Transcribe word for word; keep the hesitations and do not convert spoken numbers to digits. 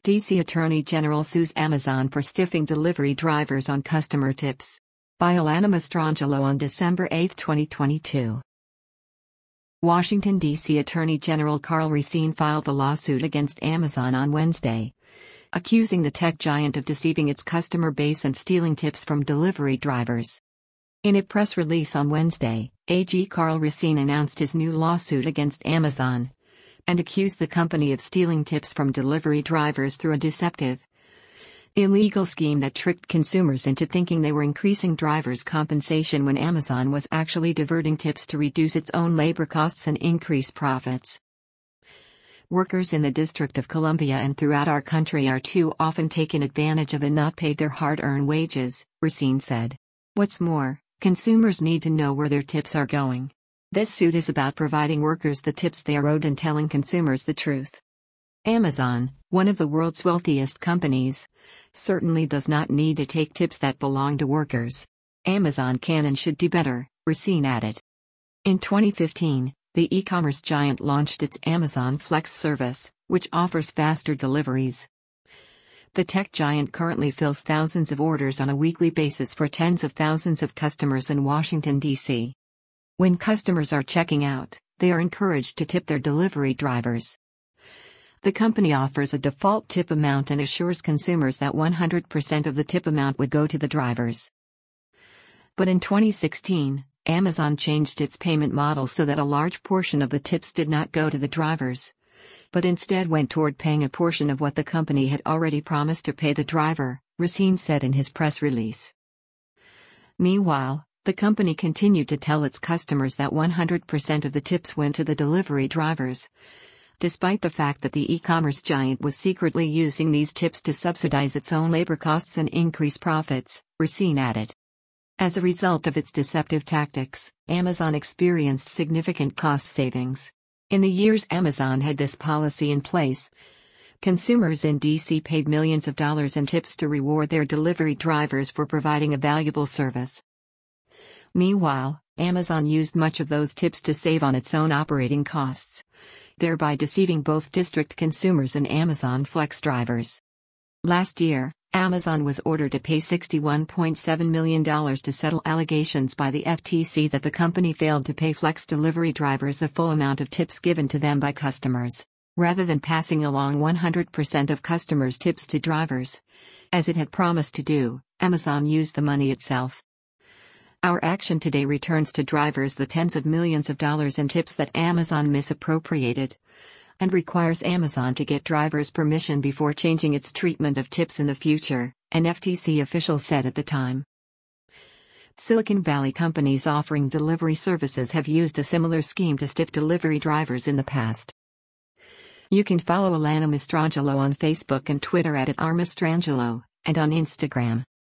D C Attorney General sues Amazon for stiffing delivery drivers on customer tips. By Alana Mastrangelo on December eighth, twenty twenty-two. Washington, D C Attorney General Karl Racine filed a lawsuit against Amazon on Wednesday, accusing the tech giant of deceiving its customer base and stealing tips from delivery drivers. In a press release on Wednesday, A G Karl Racine announced his new lawsuit against Amazon and accused the company of stealing tips from delivery drivers through a deceptive, illegal scheme that tricked consumers into thinking they were increasing drivers' compensation when Amazon was actually diverting tips to reduce its own labor costs and increase profits. Workers in the District of Columbia and throughout our country are too often taken advantage of and not paid their hard-earned wages, Racine said. What's more, consumers need to know where their tips are going. This suit is about providing workers the tips they are owed and telling consumers the truth. Amazon, one of the world's wealthiest companies, certainly does not need to take tips that belong to workers. Amazon can and should do better, Racine added. In twenty fifteen, the e-commerce giant launched its Amazon Flex service, which offers faster deliveries. The tech giant currently fills thousands of orders on a weekly basis for tens of thousands of customers in Washington, D C When customers are checking out, they are encouraged to tip their delivery drivers. The company offers a default tip amount and assures consumers that one hundred percent of the tip amount would go to the drivers. But in twenty sixteen, Amazon changed its payment model so that a large portion of the tips did not go to the drivers, but instead went toward paying a portion of what the company had already promised to pay the driver, Racine said in his press release. Meanwhile, the company continued to tell its customers that one hundred percent of the tips went to the delivery drivers, despite the fact that the e-commerce giant was secretly using these tips to subsidize its own labor costs and increase profits, Racine added. As a result of its deceptive tactics, Amazon experienced significant cost savings. In the years Amazon had this policy in place, consumers in D C paid millions of dollars in tips to reward their delivery drivers for providing a valuable service. Meanwhile, Amazon used much of those tips to save on its own operating costs, thereby deceiving both district consumers and Amazon Flex drivers. Last year, Amazon was ordered to pay sixty-one point seven million dollars to settle allegations by the F T C that the company failed to pay Flex delivery drivers the full amount of tips given to them by customers, rather than passing along one hundred percent of customers' tips to drivers. As it had promised to do, Amazon used the money itself. Our action today returns to drivers the tens of millions of dollars in tips that Amazon misappropriated, and requires Amazon to get drivers' permission before changing its treatment of tips in the future, an F T C official said at the time. Silicon Valley companies offering delivery services have used a similar scheme to stiff delivery drivers in the past. You can follow Alana Mastrangelo on Facebook and Twitter at, at r mastrangelo, and on Instagram.